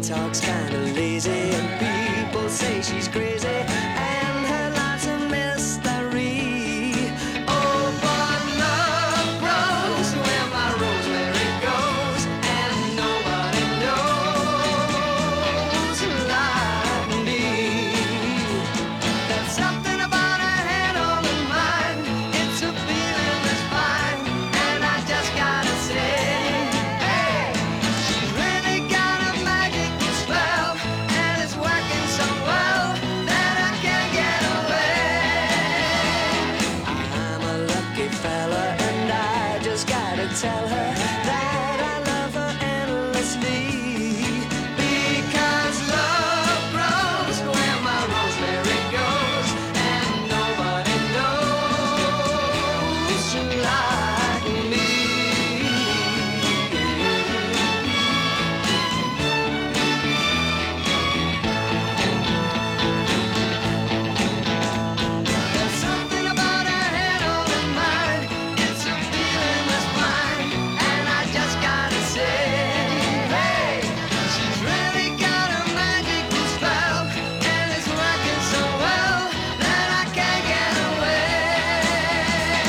talks kinda lazy, and people say she's crazy, and her life's a mystery. Oh, but love grows where my rosemary goes, and nobody knows like me. There's something about her head on her mind. It's a feeling that's fine, and I just gotta say, hey, she's really got a magical spell, and it's working so well that I can't get away. I'm a lucky fella, and I just gotta tell her that I love her endlessly. Because love grows where my rosemary goes, and nobody knows like me. There's something about her head on her mind. It's a feeling that's fine, and I just gotta say, hey, she's really got a magical spell, and it's working so well that I can't get away.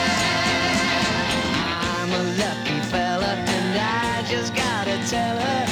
I'm a lucky fella, and I just gotta tell her